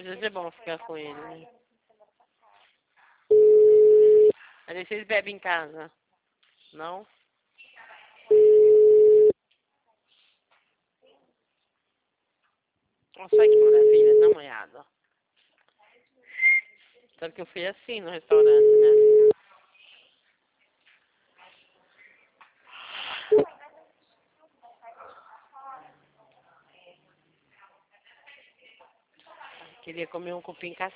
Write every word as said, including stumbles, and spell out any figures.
vezes é bom ficar com ele, né? Aí vocês bebem em casa? Não? Nossa, olha que maravilha, dá uma olhada. Só que eu fui assim no restaurante, né? Queria comer um cupim caçado.